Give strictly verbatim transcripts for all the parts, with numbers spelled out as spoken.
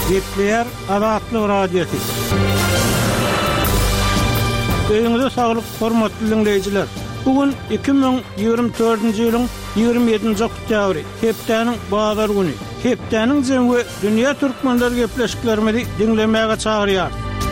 Gepleyer Azatlyk radiosu. Öýüňizde saglyk, hormatly dinleýijiler. Bugün iki bin ýygrimi dördünji ýylyň ýygrimi ýedinji oktýabry, hepdeniň bazar güni. Hepdeniň jemgy dünýä türkmenleri gepleşiklerimizi dinlemäge çagyrýar.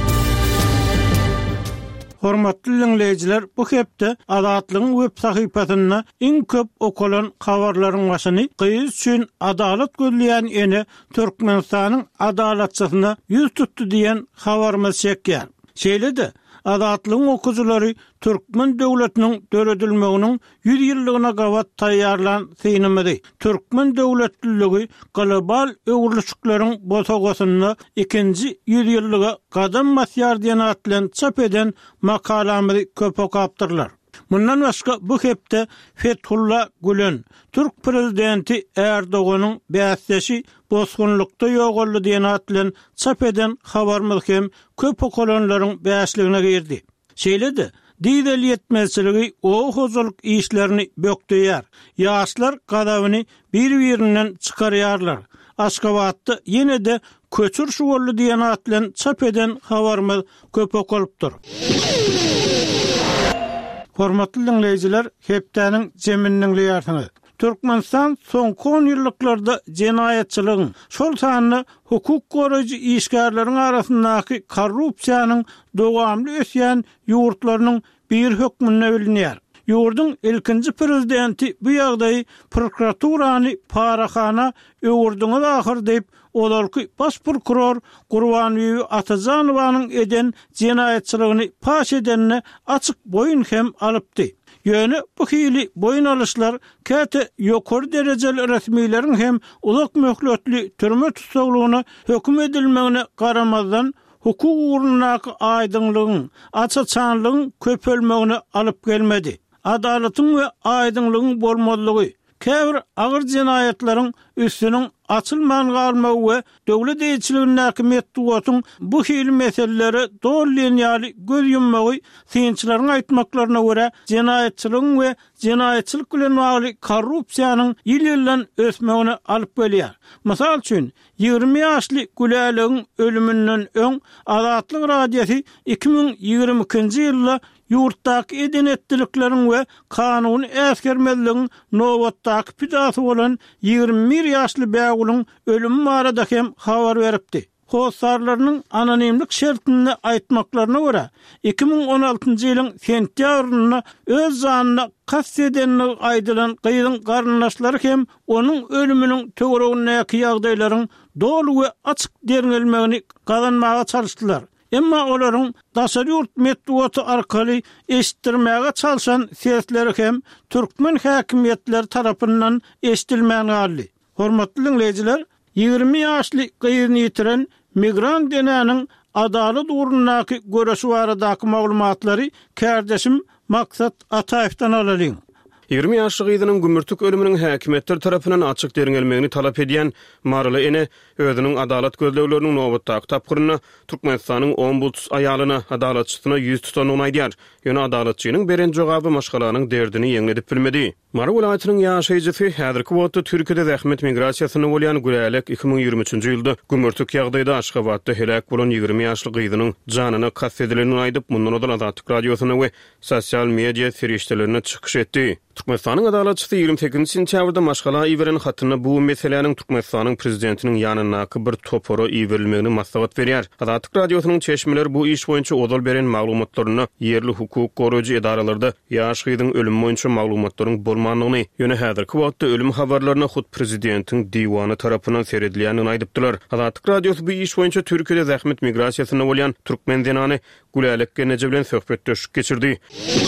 Hormatly dinleýijiler, bu hepde Azatlygyň web sahypasyna iň köp okulan habarlaryň başyny gyýyş üçin adalet gözleýän ene Türkmenistanyň adalatçysyna ýüz tutdy diýen habarymyz çekýär. Şeýle-de Azatlygyň okuwçylary Türkmen döwletiniň döredilmeginiň yüz ýyllygyna gawat taýýarlan synymydy. Türkmen döwletliligi global öwürlüşiklaryň bosagysyny ikinji yüz ýyllyga gadam masýar diýen atlan çap eden makalamyzy köp okapdyrlar. Mundan başga bu hepde Fethullah Gülen, Türk prezidenti Erdoganyň bäsleşi bosgunlukda ýogolly diýen atlan çap eden habarymyz hem köp okulanlaryň bäsligine girdi. Şeýle-de diýdel ýetmezçiligi o hozurluk işlerini bökdüýär. Ýaşlar gadawyny bir-birinden çykarýarlar. Aşgabatda ýene de köçür şugolly diýen atlan çap eden habarymyz köp okulypdyr. Hormatly dinleýijiler, hepdeniň jeminiň ýartyny. Türkmenistan soňky on ýyllarda jenaýetçiligiň, şol sanyny hukuk goraýjy işgärleriň arasyndaky korrupsiýanyň dowamly ösýän ýurtlarynyň bir hökmüne bilinýär. Ýurdun ilkinji prezidenti bu ýagdaýy prokuraturany paraxana öwürdiňe ahir diýip olarky baş prokuror Gurbanyýy Atazanowanyň eden jenaýetçiligini paş edenine açyk boyun hem alypdy. Ýöne bu hili boyun alışlar käte ýokary derejeli resmiýleriň hem ulak möhletli türme tutsaglygyna hökm edilmegine garamazdan hukuk ugrundaky aýdynlygyň, açyçanlygyň köpelmegine alyp gelmedi. Adalatyň we aýdynlygyň bolmadylygy käbir agyr jenaýetlaryň üstüniň açylman galmagy we döwlet eýçiliginiň häkimetdiwatyň bu hili meseleleri dolýanýaly göz yummagy synçylaryň aýtmaklaryna görä jenaýetçiligiň we jenaýetçilik bilen bagly korrupsiýanyň ýyl-ýyldan ösmegine alyp gelýär. Mysal üçin ýygrimi ýaşly Güläligiň ölümünden öň Azatlyk radiosu iki bin ýygrimi ikinji ýylda ýurtdaky edenetdilikleriň we kanuny äsgermezligiň nowatdaky pidasy bolan ýygrimi bir ýaşly bägulun ölümü barada hem habar beripdi. Hosarlarynyň anonimlik şertini aýtmaklaryna görä iki bin on altynjy ýylyň sentýabryna öz zanyna kast edenini aýdylan gyýdyň garyndaşlary hem onuň ölüminiň töweregine ýagdaýlaryň dolu we açyk derňelmegini gazanmaga çalışdylar. Emma olaryň daşary ýurt medeniýeti arkaly eşitdirmäge çalışan sesleri hem türkmen häkimetleri tarapyndan eşitilmän galdy. Hormatly dinleýijiler, ýygrimi ýaşly gyýyny ýitiren migrant denäniň adalet ugrundaky göreşi baradaky maglumatlary kärdeşim Maksat Ataýevden alalım. ýygrimi ýaşly gyýdynyň gümürtük ölüminiň häkimetler tarapyndan açyk derňelmegini talap edýän Marly ene özüniň adalet gözlegleriniň nowatdaky tapgyryna Türkmenistanyň ombuds aýalyna adalatçysyna ýüz tutanyny aýdýar. Ýöne adalatçynyň beren jogaby maşgalanyň derdini ýeňledip bilmedi. Mara welaýatynyň ýaşaýjysy häzirki wagtda Türkiýede zähmet migrasiýasyny bolýan Gülälik iki bin ýygrimi üçinji ýylda gümürtük ýagdaýda Aşgabatda helak bolan ýygrimi ýaşly gyýdynyň janyna kast edilenini aýdyp mundan odan Azatlyk radiosyna we sosial media feriştelerine çykyş etdi. Türkmenistanyň adalatçysy ýygrimi sekizinji sentýabrda maşgala iweren hatyna bu meseleniň Türkmenistanyň prezidentiniň ýanyna bir toporo iwerilmegini maslahat berýär. Azatlyk radiosynyň çeşmeleri bu iş boýunça odal beren maglumatlaryny ýerli hukuk goraýjy edarelerinde ýaş gyýdyň ölümi boýunça maglumatlaryň bolmanyny ýöne häzirki wagtda ölüm habarlaryna hut prezidentiň diwany tarapyndan seredilýänini aýdypdylar. Azatlyk radiosu bu iş boýunça Türkiýede zähmet migrasiýasyna bolýan türkmen denany Gülälik gençe bilen söhbet döşük geçirdi.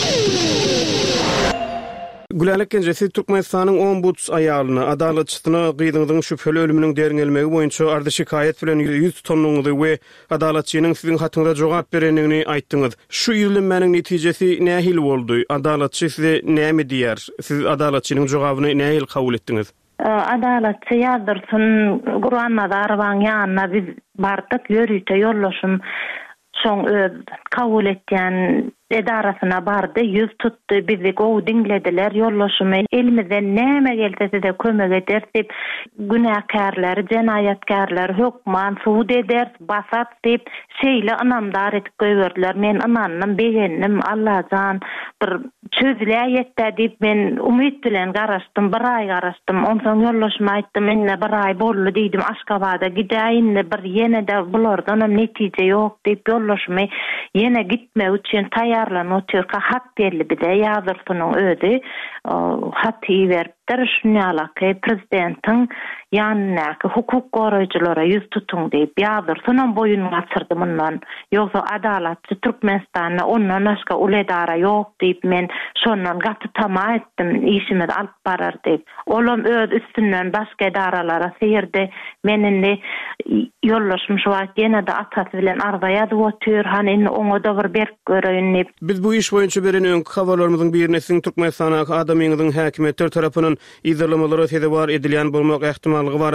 Gülälik gençesi Türkmenistanyň ombuds aýalyna adalatçysyna gyýdynyň şüpheli ölüminiň derňelmegi boýunça ardy şikaýet bilen ýüz tutanyňdy we adalatçynyň siziň hatyňyza jogap berenligini aýtdyňyz. Şu ýyldymanyň netijesi nähil boldy? Adalatçy size näme diýär? Siz adalatçynyň jogabyny nähil kabul etdiňiz? Adalatçy ýadyrsyn Gurban Nazarowanyň ýanyna biz bardyk ýörüýte ýollaşym şoň öz kabul etýän edarasına bardy, yüz tutdy, bizi gowy dinlediler, ýollaşymy elimizden näme gelse de kömek eder dip, günäkärler, jenayatkarlar hökman suud eder, basat dip şeýle anamdar etip goýberdiler. Men anannym, begennim, Allahjan bir çözüle ýetdi dip men umyt bilen garaşdym, bir ay garaşdym. Ondan ýollaşma aýtdym, menne bir ay boldy diýdim, Aşgabada gidäýin, bir ýene de bulardan netije ýok dip ýollaşmy ýene gitmek üçin taýýarlanyp oturka hat berli bide ýazyrsynyň özi hat beripdir. Şunýalaky prezidentin ýanynaky hukuk goraýjylara ýüz tutun diýip ýazyrsynyň boyuny açyrdy mundan. Ýogsa adalatçy Türkmenistanda ondan başga uledara ýok diýip men şondan gaty tama etdim, işimiz alyp barar diýip. Olam öz üstünden başga edaralara seýirdi. Meninde ýollaşmyş wagt ýene de atasy bilen arzaýa otur, hani oňa da bir berk göreýin. Biz bu iş boýunça beren öňkü habarlarymyzyň biriniň Türkmenistana adamyňyzyň häkimetler tarapyndan izlemeleri tezewar edilýän bolmak ähtimallygy bar.